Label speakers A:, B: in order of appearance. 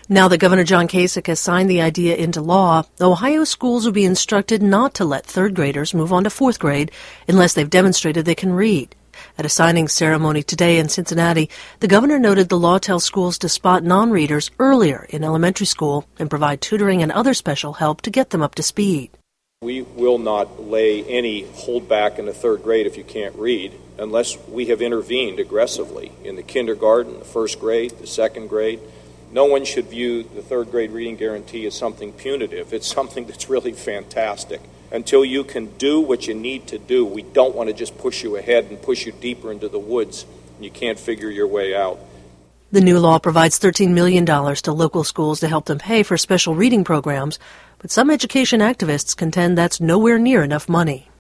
A: Now that Governor John Kasich has signed the idea into law, Ohio schools will be instructed not to let third graders move on to fourth grade unless they've demonstrated they can read. At a signing ceremony today in Cincinnati, the governor noted the law tells schools to spot non-readers earlier in elementary school and provide tutoring and other special help to get them up to speed.
B: We will not lay any holdback in the third grade if you can't read unless we have intervened aggressively in the kindergarten, the first grade, the second grade. No one should view the third grade reading guarantee as something punitive. It's something that's really fantastic. Until you can do what you need to do, we don't want to just push you ahead and push you deeper into the woods and you can't figure your way out.
A: The new law provides $13 million to local schools to help them pay for special reading programs, but some education activists contend that's nowhere near enough money.